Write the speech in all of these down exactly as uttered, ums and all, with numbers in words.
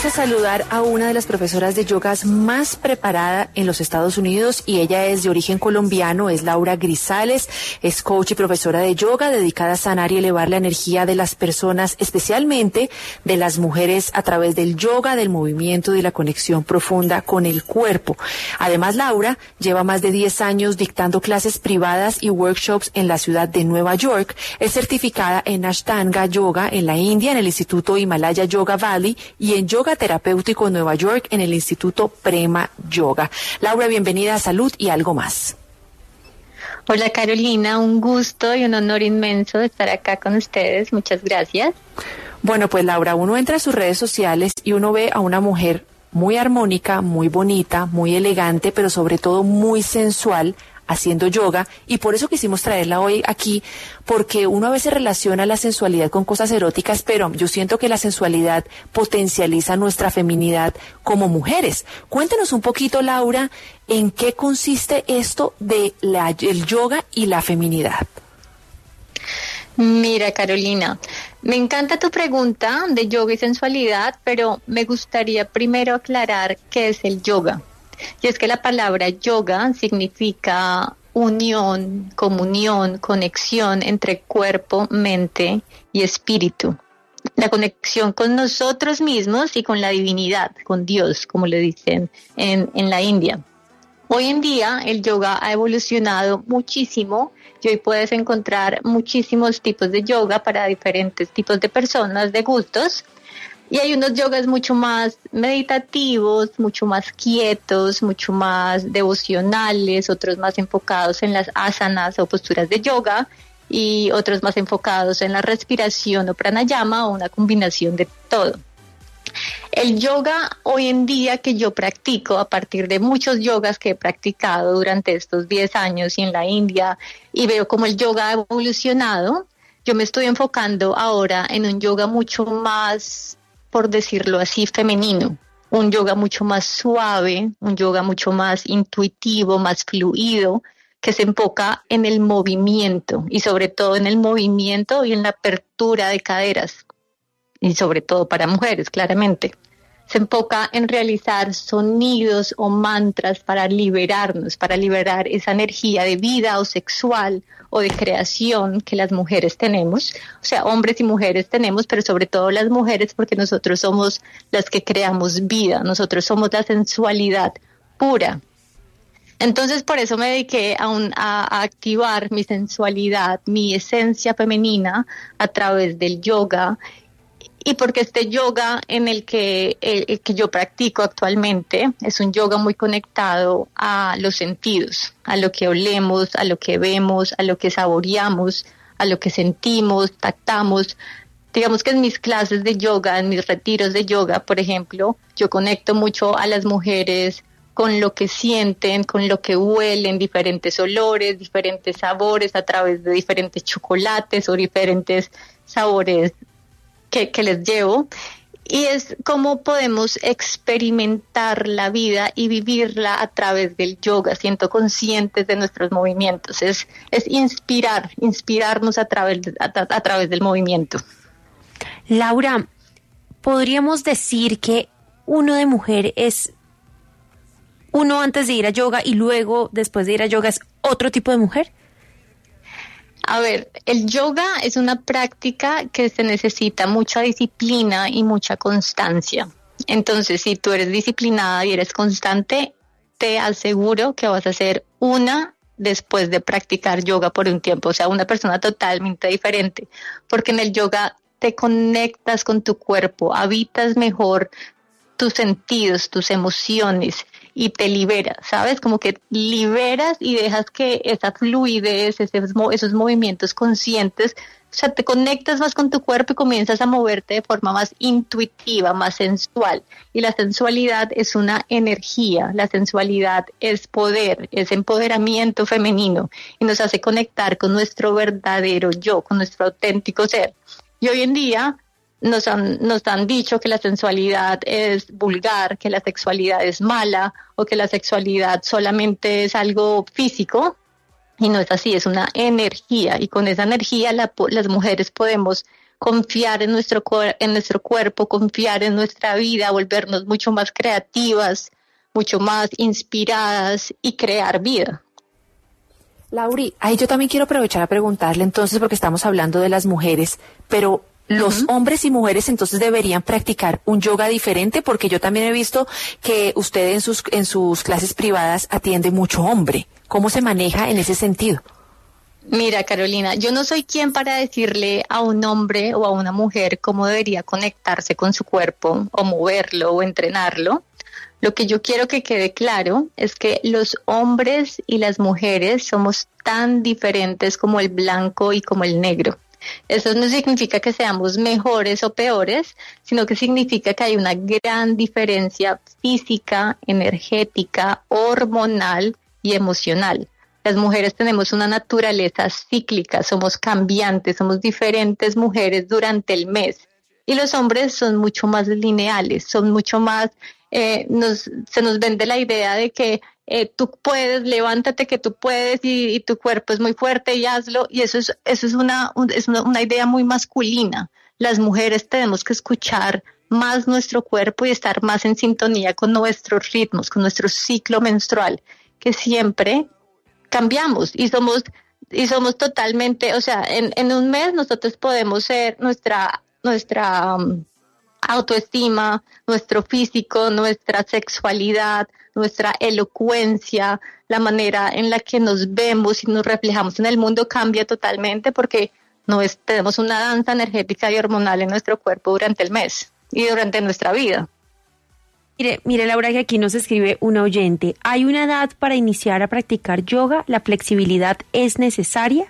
Vamos a saludar a una de las profesoras de yoga más preparada en los Estados Unidos y ella es de origen colombiano, es Laura Grisales, es coach y profesora de yoga dedicada a sanar y elevar la energía de las personas, especialmente de las mujeres a través del yoga, del movimiento y de la conexión profunda con el cuerpo. Además, Laura lleva más de diez años dictando clases privadas y workshops en la ciudad de Nueva York. Es certificada en Ashtanga Yoga en la India, en el Instituto Himalaya Yoga Valley y en Yoga Terapéutico en Nueva York en el Instituto Prema Yoga. Laura, bienvenida a Salud y Algo Más. Hola Carolina, un gusto y un honor inmenso estar acá con ustedes. Muchas gracias. Bueno, pues Laura, uno entra a sus redes sociales y uno ve a una mujer muy armónica, muy bonita, muy elegante, pero sobre todo muy sensual, haciendo yoga, y por eso quisimos traerla hoy aquí, porque uno a veces relaciona la sensualidad con cosas eróticas, pero yo siento que la sensualidad potencializa nuestra feminidad como mujeres. Cuéntanos un poquito, Laura, en qué consiste esto de la, el yoga y la feminidad. Mira, Carolina, me encanta tu pregunta de yoga y sensualidad, pero me gustaría primero aclarar qué es el yoga. Y es que la palabra yoga significa unión, comunión, conexión entre cuerpo, mente y espíritu. La conexión con nosotros mismos y con la divinidad, con Dios, como le dicen en, en la India. Hoy en día el yoga ha evolucionado muchísimo y hoy puedes encontrar muchísimos tipos de yoga para diferentes tipos de personas, de gustos. Y hay unos yogas mucho más meditativos, mucho más quietos, mucho más devocionales, otros más enfocados en las asanas o posturas de yoga y otros más enfocados en la respiración o pranayama o una combinación de todo. El yoga hoy en día que yo practico a partir de muchos yogas que he practicado durante estos diez años y en la India y veo cómo el yoga ha evolucionado, yo me estoy enfocando ahora en un yoga mucho más, por decirlo así, femenino, un yoga mucho más suave, un yoga mucho más intuitivo, más fluido, que se enfoca en el movimiento y sobre todo en el movimiento y en la apertura de caderas y sobre todo para mujeres, claramente. Se enfoca en realizar sonidos o mantras para liberarnos, para liberar esa energía de vida o sexual o de creación que las mujeres tenemos, o sea, hombres y mujeres tenemos, pero sobre todo las mujeres porque nosotros somos las que creamos vida, nosotros somos la sensualidad pura. Entonces, por eso me dediqué a, un, a, a activar mi sensualidad, mi esencia femenina a través del yoga. Y porque este yoga en el que, el, el que yo practico actualmente es un yoga muy conectado a los sentidos, a lo que olemos, a lo que vemos, a lo que saboreamos, a lo que sentimos, tactamos. Digamos que en mis clases de yoga, en mis retiros de yoga, por ejemplo, yo conecto mucho a las mujeres con lo que sienten, con lo que huelen, diferentes olores, diferentes sabores a través de diferentes chocolates o diferentes sabores Que, que les llevo, y es cómo podemos experimentar la vida y vivirla a través del yoga, siendo conscientes de nuestros movimientos. Es, es inspirar, inspirarnos a través, a, a través del movimiento. Laura, ¿podríamos decir que uno de mujer es uno antes de ir a yoga y luego después de ir a yoga es otro tipo de mujer? A ver, el yoga es una práctica que se necesita mucha disciplina y mucha constancia. Entonces, si tú eres disciplinada y eres constante, te aseguro que vas a ser una después de practicar yoga por un tiempo, o sea, una persona totalmente diferente, porque en el yoga te conectas con tu cuerpo, habitas mejor tus sentidos, tus emociones, y te libera, ¿sabes? Como que liberas y dejas que esa fluidez, esos, esos movimientos conscientes, o sea, te conectas más con tu cuerpo y comienzas a moverte de forma más intuitiva, más sensual. Y la sensualidad es una energía, la sensualidad es poder, es empoderamiento femenino y nos hace conectar con nuestro verdadero yo, con nuestro auténtico ser. Y hoy en día Nos han, nos han dicho que la sensualidad es vulgar, que la sexualidad es mala o que la sexualidad solamente es algo físico, y no es así, es una energía, y con esa energía la, las mujeres podemos confiar en nuestro, en nuestro cuerpo, confiar en nuestra vida, volvernos mucho más creativas, mucho más inspiradas y crear vida. Lauri, ahí yo también quiero aprovechar a preguntarle entonces, porque estamos hablando de las mujeres, pero los uh-huh. hombres y mujeres entonces deberían practicar un yoga diferente, porque yo también he visto que usted en sus, en sus clases privadas atiende mucho hombre. ¿Cómo se maneja en ese sentido? Mira, Carolina, yo no soy quien para decirle a un hombre o a una mujer cómo debería conectarse con su cuerpo o moverlo o entrenarlo. Lo que yo quiero que quede claro es que los hombres y las mujeres somos tan diferentes como el blanco y como el negro. Eso no significa que seamos mejores o peores, sino que significa que hay una gran diferencia física, energética, hormonal y emocional. Las mujeres tenemos una naturaleza cíclica, somos cambiantes, somos diferentes mujeres durante el mes. Y los hombres son mucho más lineales, son mucho más, eh, nos, se nos vende la idea de que eh, tú puedes, levántate que tú puedes y, y tu cuerpo es muy fuerte y hazlo. Y eso es, eso es, una, un, es una, una idea muy masculina. Las mujeres tenemos que escuchar más nuestro cuerpo y estar más en sintonía con nuestros ritmos, con nuestro ciclo menstrual, que siempre cambiamos y somos y somos totalmente, o sea, en, en un mes nosotros podemos ser nuestra nuestra um, autoestima, nuestro físico, nuestra sexualidad, nuestra elocuencia, la manera en la que nos vemos y nos reflejamos en el mundo cambia totalmente porque no es, tenemos una danza energética y hormonal en nuestro cuerpo durante el mes y durante nuestra vida. Mire, mire Laura, que aquí nos escribe una oyente. ¿Hay una edad para iniciar a practicar yoga? ¿La flexibilidad es necesaria?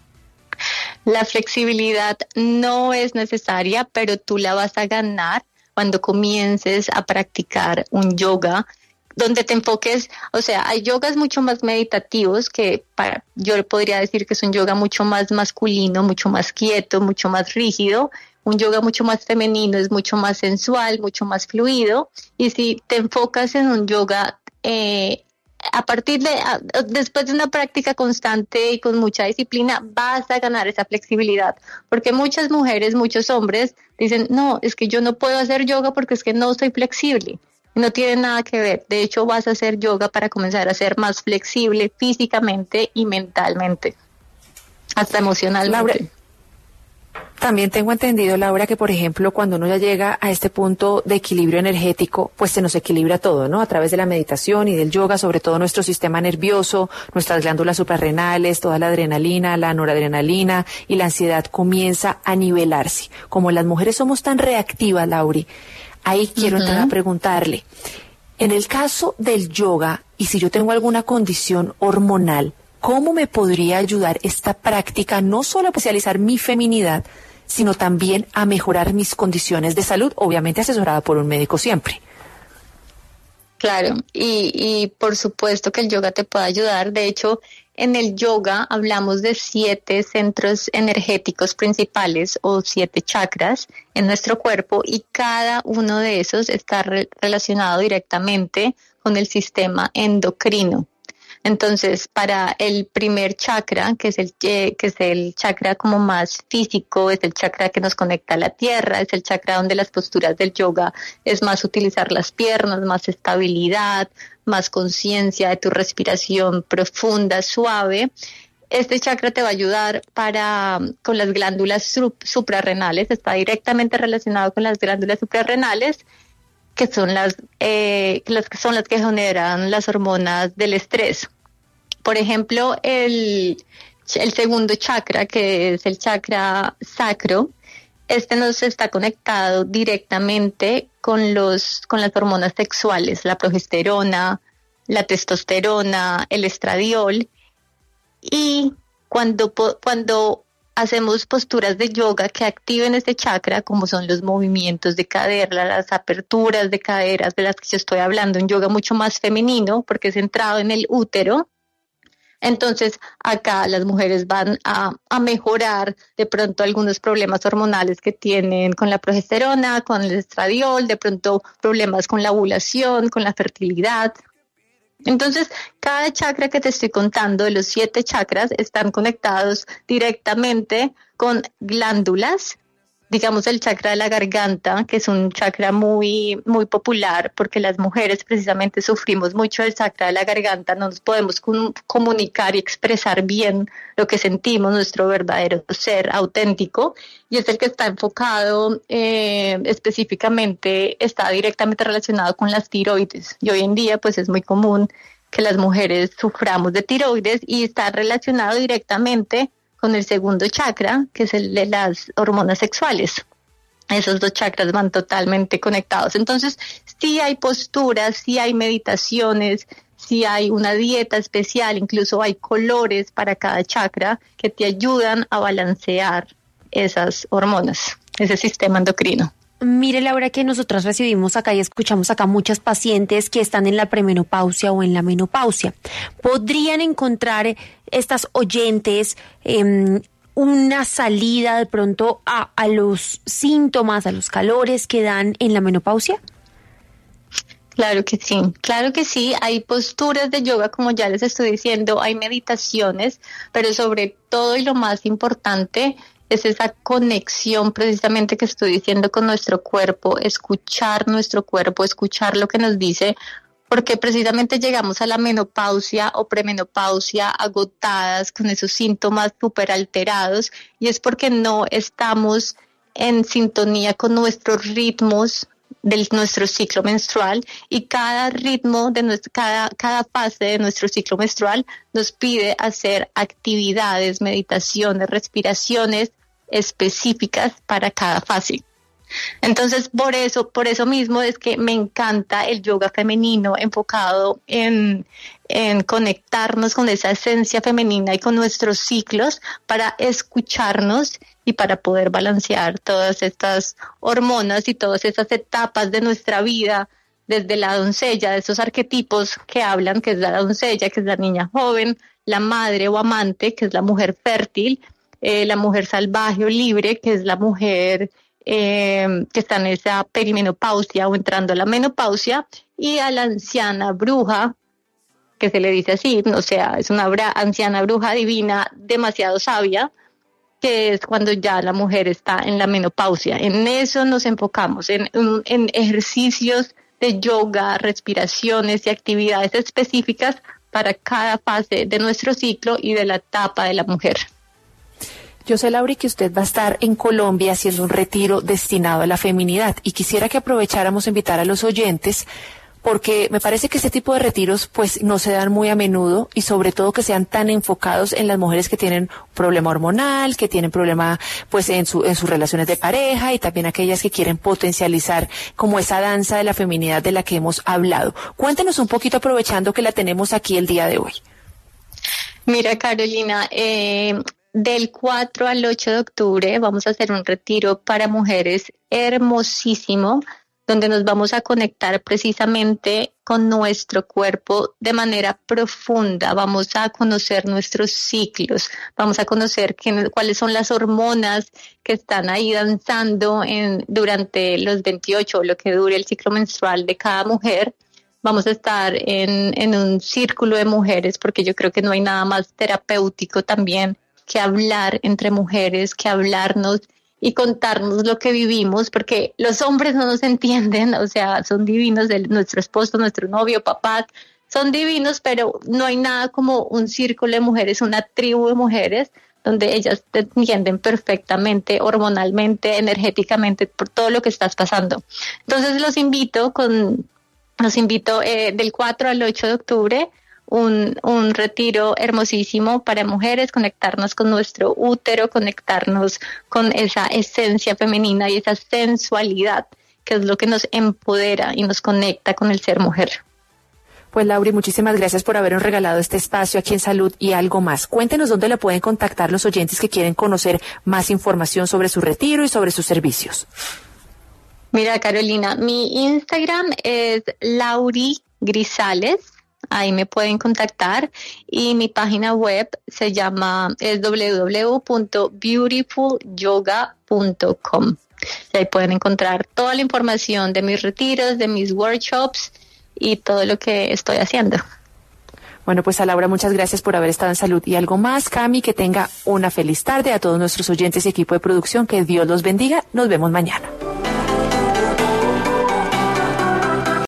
La flexibilidad no es necesaria, pero tú la vas a ganar cuando comiences a practicar un yoga donde te enfoques, o sea, hay yogas mucho más meditativos que para, yo podría decir que es un yoga mucho más masculino, mucho más quieto, mucho más rígido. Un yoga mucho más femenino es mucho más sensual, mucho más fluido. Y si te enfocas en un yoga, eh, a partir de, a, después de una práctica constante y con mucha disciplina, vas a ganar esa flexibilidad. Porque muchas mujeres, muchos hombres dicen, no, es que yo no puedo hacer yoga porque es que no soy flexible. No tiene nada que ver. De hecho, vas a hacer yoga para comenzar a ser más flexible físicamente y mentalmente, hasta emocionalmente. Laura, también tengo entendido, Laura, que por ejemplo, cuando uno ya llega a este punto de equilibrio energético, pues se nos equilibra todo, ¿no? A través de la meditación y del yoga, sobre todo nuestro sistema nervioso, nuestras glándulas suprarrenales, toda la adrenalina, la noradrenalina y la ansiedad comienza a nivelarse. Como las mujeres somos tan reactivas, Lauri, ahí quiero uh-huh. entrar a preguntarle, en el caso del yoga, y si yo tengo alguna condición hormonal, ¿cómo me podría ayudar esta práctica no solo a especializar mi feminidad, sino también a mejorar mis condiciones de salud, obviamente asesorada por un médico siempre? Claro, y, y por supuesto que el yoga te puede ayudar. De hecho, en el yoga hablamos de siete centros energéticos principales o siete chakras en nuestro cuerpo y cada uno de esos está re- relacionado directamente con el sistema endocrino. Entonces, para el primer chakra, que es el que es el chakra como más físico, es el chakra que nos conecta a la tierra, es el chakra donde las posturas del yoga es más utilizar las piernas, más estabilidad, más conciencia de tu respiración profunda, suave. Este chakra te va a ayudar para con las glándulas suprarrenales, está directamente relacionado con las glándulas suprarrenales, que son las, eh, las que son las que generan las hormonas del estrés. Por ejemplo, el, el segundo chakra, que es el chakra sacro, este nos está conectado directamente con los, con las hormonas sexuales, la progesterona, la testosterona, el estradiol. Y cuando, cuando hacemos posturas de yoga que activen este chakra, como son los movimientos de cadera, las aperturas de caderas de las que yo estoy hablando, un yoga mucho más femenino porque es centrado en el útero. Entonces, acá las mujeres van a, a mejorar de pronto algunos problemas hormonales que tienen con la progesterona, con el estradiol, de pronto problemas con la ovulación, con la fertilidad. Entonces, cada chakra que te estoy contando de los siete chakras están conectados directamente con glándulas digamos, el chakra de la garganta, que es un chakra muy, muy popular, porque las mujeres precisamente sufrimos mucho del chakra de la garganta, no nos podemos com- comunicar y expresar bien lo que sentimos, nuestro verdadero ser auténtico, y es el que está enfocado eh, específicamente, está directamente relacionado con las tiroides, y hoy en día pues es muy común que las mujeres suframos de tiroides y está relacionado directamente con el segundo chakra, que es el de las hormonas sexuales. Esos dos chakras van totalmente conectados. Entonces, sí hay posturas, sí hay meditaciones, sí hay una dieta especial, incluso hay colores para cada chakra que te ayudan a balancear esas hormonas, ese sistema endocrino. Mire, Laura, que nosotros recibimos acá y escuchamos acá muchas pacientes que están en la premenopausia o en la menopausia. ¿Podrían encontrar estas oyentes eh, una salida de pronto a, a los síntomas, a los calores que dan en la menopausia? Claro que sí, claro que sí. Hay posturas de yoga, como ya les estoy diciendo, hay meditaciones, pero sobre todo y lo más importante es esa conexión precisamente que estoy diciendo con nuestro cuerpo, escuchar nuestro cuerpo, escuchar lo que nos dice, porque precisamente llegamos a la menopausia o premenopausia agotadas con esos síntomas súper alterados y es porque no estamos en sintonía con nuestros ritmos de nuestro ciclo menstrual y cada ritmo de nuestro, cada, cada fase de nuestro ciclo menstrual nos pide hacer actividades, meditaciones, respiraciones específicas para cada fase. Entonces, por eso, por eso mismo es que me encanta el yoga femenino enfocado en, en conectarnos con esa esencia femenina y con nuestros ciclos para escucharnos y para poder balancear todas estas hormonas y todas esas etapas de nuestra vida, desde la doncella, de esos arquetipos que hablan, que es la doncella, que es la niña joven, la madre o amante, que es la mujer fértil, eh, la mujer salvaje o libre, que es la mujer eh, que está en esa perimenopausia o entrando a la menopausia, y a la anciana bruja, que se le dice así, o sea, es una bra- anciana bruja divina demasiado sabia, que es cuando ya la mujer está en la menopausia. En eso nos enfocamos, en, en, en ejercicios de yoga, respiraciones y actividades específicas para cada fase de nuestro ciclo y de la etapa de la mujer. Yo sé, Laura, que usted va a estar en Colombia haciendo un retiro destinado a la feminidad y quisiera que aprovecháramos a invitar a los oyentes porque me parece que este tipo de retiros pues no se dan muy a menudo y sobre todo que sean tan enfocados en las mujeres que tienen problema hormonal, que tienen problema pues en su en sus relaciones de pareja y también aquellas que quieren potencializar como esa danza de la feminidad de la que hemos hablado. Cuéntenos un poquito aprovechando que la tenemos aquí el día de hoy. Mira, Carolina, eh, del cuatro al ocho de octubre vamos a hacer un retiro para mujeres hermosísimo, donde nos vamos a conectar precisamente con nuestro cuerpo de manera profunda. Vamos a conocer nuestros ciclos, vamos a conocer qué, cuáles son las hormonas que están ahí danzando en, durante los veintiocho, lo que dure el ciclo menstrual de cada mujer. Vamos a estar en, en un círculo de mujeres, porque yo creo que no hay nada más terapéutico también que hablar entre mujeres, que hablarnos y contarnos lo que vivimos, porque los hombres no nos entienden, o sea, son divinos, el, nuestro esposo, nuestro novio, papá, son divinos, pero no hay nada como un círculo de mujeres, una tribu de mujeres, donde ellas te entienden perfectamente, hormonalmente, energéticamente, por todo lo que estás pasando. Entonces los invito, con, los invito eh, del cuatro al ocho de octubre, Un, un retiro hermosísimo para mujeres, conectarnos con nuestro útero, conectarnos con esa esencia femenina y esa sensualidad, que es lo que nos empodera y nos conecta con el ser mujer. Pues Laura, muchísimas gracias por habernos regalado este espacio aquí en Salud y Algo Más. Cuéntenos dónde la pueden contactar los oyentes que quieren conocer más información sobre su retiro y sobre sus servicios. Mira, Carolina, mi Instagram es Lauri Grisales. Ahí me pueden contactar y mi página web se llama es w w w punto beautiful yoga punto com. Y ahí pueden encontrar toda la información de mis retiros, de mis workshops y todo lo que estoy haciendo. Bueno, pues a Laura, muchas gracias por haber estado en Salud y Algo Más. Cami, que tenga una feliz tarde. A todos nuestros oyentes y equipo de producción, que Dios los bendiga. Nos vemos mañana.